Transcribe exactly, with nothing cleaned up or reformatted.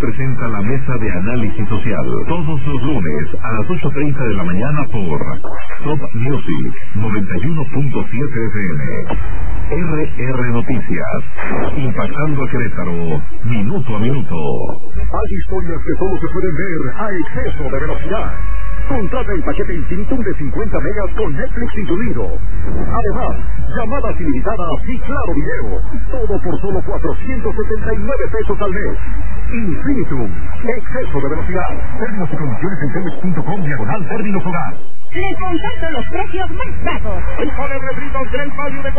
presenta la mesa de análisis social todos los lunes a las ocho treinta de la mañana por Top Music noventa y uno punto siete F M. R R Noticias, impactando a Querétaro minuto a minuto. Hay historias que solo se pueden ver a exceso de velocidad. Contrata el paquete Infinitum de cincuenta megas con Netflix incluido. Además, llamadas ilimitadas y claro video. Todo por solo cuatrocientos setenta y nueve pesos al mes. Infinitum, exceso de velocidad. Términos y condiciones en telmex punto com diagonal términos hogar. Les contacto los precios más bajos. El poder de Fritos Gran Value de